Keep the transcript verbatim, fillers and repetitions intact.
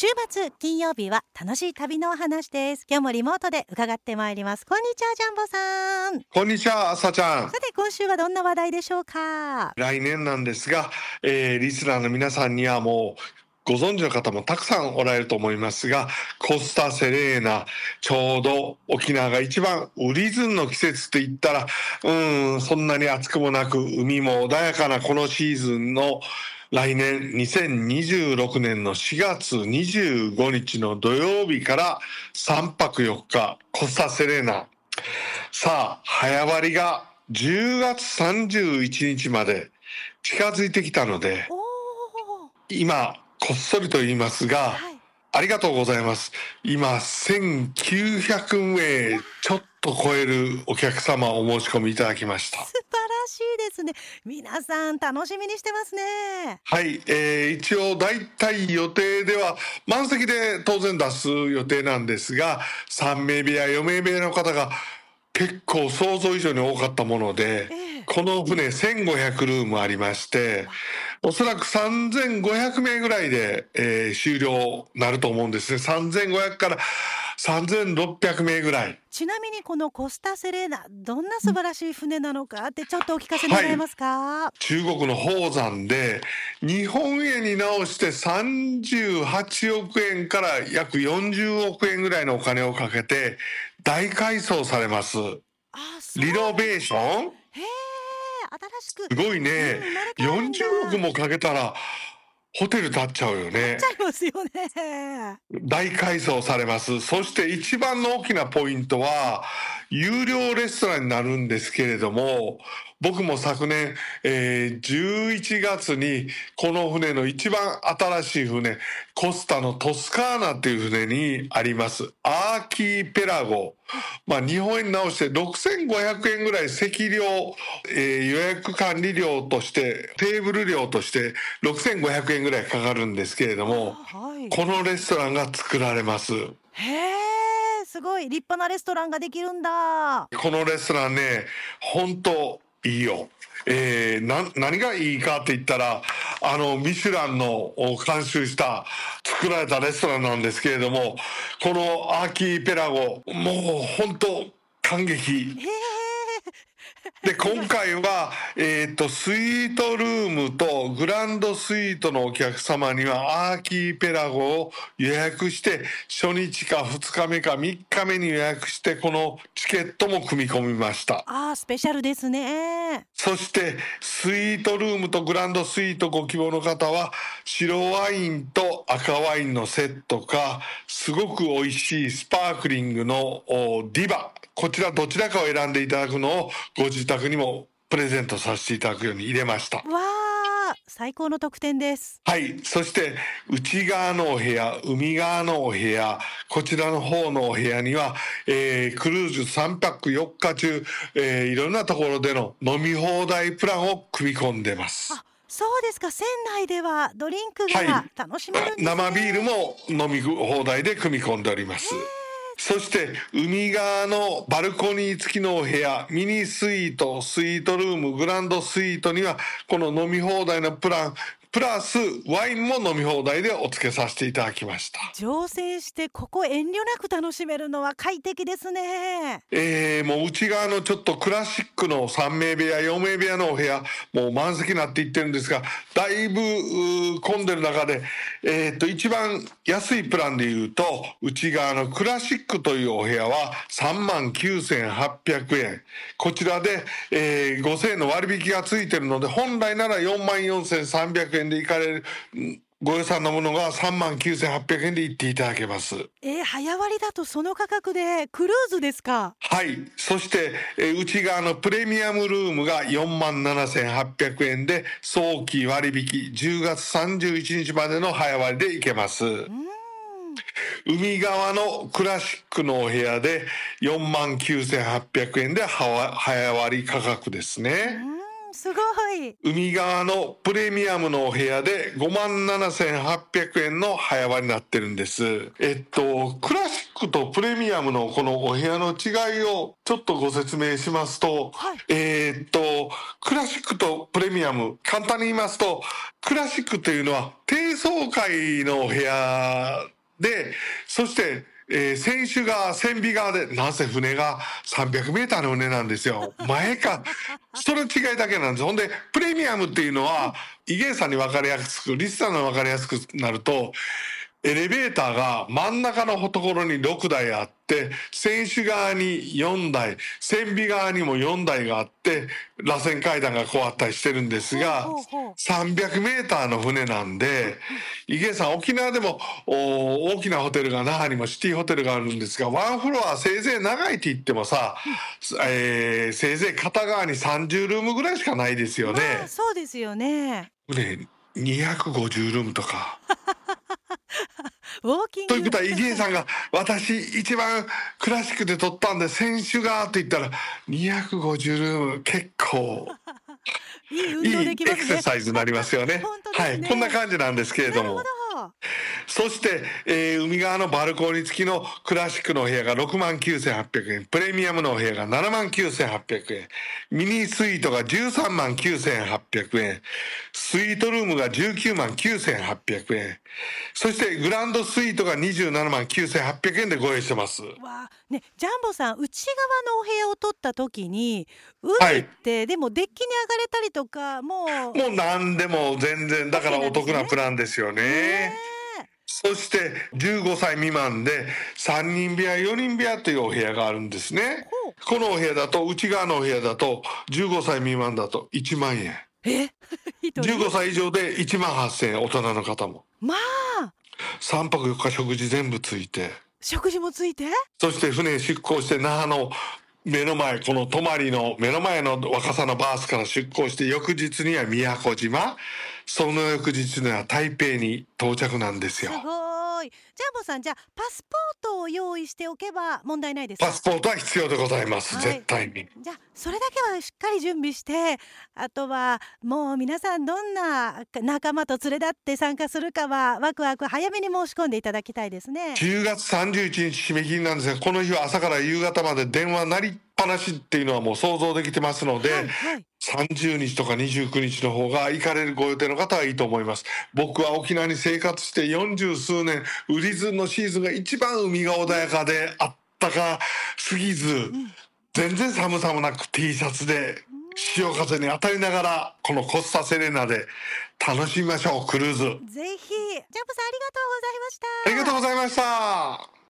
週末金曜日は楽しい旅のお話です。今日もリモートで伺ってまいります。こんにちは、ジャンボさん。 こんにちは、朝ちゃん。 さて今週はどんな話題でしょうか。 来年なんですが、えー、リスナーの皆さんにはもうご存知の方もたくさんおられると思いますが、コスタセレーナ、ちょうど沖縄が一番ウリズンの季節といったら、うーん、そんなに暑くもなく海も穏やかなこのシーズンの来年にせんにじゅうろくねんのしがつにじゅうごにちの土曜日からさんぱくよっか、コスタセレーナ。さあ、早割りがじゅうがつさんじゅういちにちまで近づいてきたので、今こっそりと言いますが、はい、ありがとうございます。今せんきゅうひゃくめいちょっと超えるお客様お申し込みいただきました。 素晴らしいですね。皆さん楽しみにしてますね。 はい、えー、一応だいたい予定では満席で当然出す予定なんですが、さんめいぶやよめいぶやの方が結構想像以上に多かったもので、えー、この船せんごひゃくルームありまして、おそらくさんぜんごひゃくめいぐらいで、えー、終了なると思うんですね。さんぜんごひゃくからさんぜんろっぴゃくめいぐらい。 ちなみにこのコスタセレーナ、どんな素晴らしい船なのかってちょっとお聞かせ願えますか。 はい、中国の宝山で日本円に直してさんじゅうはちおくえんから約よんじゅうおくえんぐらいのお金をかけて大改装されます。 あ、 リノベーション。 へー、新しくすごいね、うん、よんじゅうおくもかけたらホテル建っちゃうよね。 建っちゃいますよね。 大改装されます。そして一番の大きなポイントは有料レストランになるんですけれども、僕も昨年、えー、じゅういちがつにこの船の一番新しい船、コスタのトスカーナっていう船にありますアーキーペラゴ、まあ、日本円に直してろくせんごひゃくえんぐらい席料、えー、予約管理料としてテーブル料としてろくせんごひゃくえんぐらいかかるんですけれども、はい、このレストランが作られます。 へー、すごい立派なレストランができるんだ。 このレストランね、本当いいよ。えー、な何がいいかって言ったら、あのミシュランの監修した作られたレストランなんですけれども、このアーキーペラゴ、もう本当感激。で今回は、えー、とスイートルームとグランドスイートのお客様にはアーキーペラゴを予約して初日かふつかめかみっかめに予約してこのチケットも組み込みました。 あー、スペシャルですね。 そしてスイートルームとグランドスイートご希望の方は白ワインと赤ワインのセットかすごく美味しいスパークリングのディバ、こちらどちらかを選んでいただくのをご自宅にもプレゼントさせていただくように入れました。 わー、最高の特典です。 はい、そして内側のお部屋、海側のお部屋、こちらの方のお部屋には、えー、クルーズさんぱくよっか中、えー、いろんなところでの飲み放題プランを組み込んでます。 あ、そうですか。船内ではドリンクが楽しめるんですね。 はい、生ビールも飲み放題で組み込んでおります。そして海側のバルコニー付きのお部屋、ミニスイート、スイートルーム、グランドスイートにはこの飲み放題のプランプラスワインも飲み放題でお付けさせていただきました。 乗船してここ遠慮なく楽しめるのは快適ですね。 えー、もう内側のちょっとクラシックのさんめいぶやよんめいぶやのお部屋もう満席になっていってるんですが、だいぶ混んでる中で、えー、と一番安いプランでいうと内側のクラシックというお部屋はさんまんきゅうせんはっぴゃくえん、こちらで、えー、ごせんえんの割引がついてるので本来ならよんまんよんせんさんびゃくえんで行かれるご予算のものがさんまんきゅうせんはっぴゃくえんで行っていただけます。 えー、早割だとその価格でクルーズですか。 はい、そして、えー、内側のプレミアムルームがよんまんななせんはっぴゃくえんで早期割引じゅうがつさんじゅういちにちまでの早割で行けます。うん、海側のクラシックのお部屋でよんまんきゅうせんはっぴゃくえんで早割価格ですね。 うん、すごい。 海側のプレミアムのお部屋でごまんななせんはっぴゃくえんの早割になってるんです。えっとクラシックとプレミアムのこのお部屋の違いをちょっとご説明しますと、 はい、 えーっとクラシックとプレミアム、簡単に言いますと、クラシックというのは低層階のお部屋で、そしてえー、船首側、船尾側で、なぜ船がさんびゃくメーターの船なんですよ。前か。その違いだけなんです。ほんで、プレミアムっていうのは、イゲンさんに分かりやすく、リスさんに分かりやすくなると、エレベーターが真ん中のところにろくだいあって、船首側によんだい、船尾側にもよんだいがあって、螺旋階段がこうあったりしてるんですが、 ほうほうほうさんびゃくメーターの船なんで、イゲンさん、沖縄でもお大きなホテルが、那覇にもシティホテルがあるんですが、ワンフロアせいぜい長いって言ってもさ、えー、せいぜい片側にさんじゅうルームぐらいしかないですよね。 まあ、そうですよね。 ね、にひゃくごじゅうルームとか。 ウォーキングということは、イゲンさんが、私一番クラシックで撮ったんで、選手がって言ったら、にひゃくごじゅうルーム、結構、 いい運いい動できますね。 エクササイズになりますよね。 本当ですね。 はい、こんな感じなんですけれども。 なるほど。 そして、えー海側のバルコニー付きのクラシックのお部屋がろくまんきゅうせんはっぴゃくえん、プレミアムのお部屋がななまんきゅうせんはっぴゃくえん、ミニスイートがじゅうさんまんきゅうせんはっぴゃくえん、スイートルームがじゅうきゅうまんきゅうせんはっぴゃくえん、そしてグランドスイートがにじゅうななまんきゅうせんはっぴゃくえんでご用意してます。 わあ、ね、ジャンボさん、内側のお部屋を取った時に、 はい海ってでもデッキに上がれたりとか、もうもう何でも全然、だからお得なプランですよね。 ねそしてじゅうごさい未満でさんにん部屋よにん部屋というお部屋があるんですね。 ほうこのお部屋だと、内側のお部屋だとじゅうごさい未満だといちまんえん、 え一人じゅうごさい以上でいちまんはっせんえん、大人の方もまあさんぱくよっか食事全部ついて、 食事もついてそして船出港して那覇の目の前、この泊まりの目の前の若狭のバースから出港して、翌日には宮古島、その翌日には台北に到着なんですすよ。 ごい。ジャンボさん、じゃあパスポートを用意しておけば問題ないですか？ パスポートは必要でございます、 はい絶対に。 じゃあそれだけはしっかり準備して、あとはもう皆さんどんな仲間と連れ立って参加するかはワクワク早めに申し込んでいただきたいですね。 じゅうがつさんじゅういちにち締め切りなんですが、この日は朝から夕方まで電話鳴りっぱなしっていうのはもう想像できてますので、 はいはい、 さんじゅうにちとかにじゅうくにちの方が行かれるご予定の方はいいと思います。僕は沖縄に生活してよんじゅうすうねん、ウリズンのシーズンが一番海が穏やかであったかすぎず、うん、全然寒さもなく T シャツで潮風に当たりながら、このコスタセレナで楽しみましょう、クルーズ。 ぜひ。ジャンボさん、ありがとうございました。 ありがとうございました。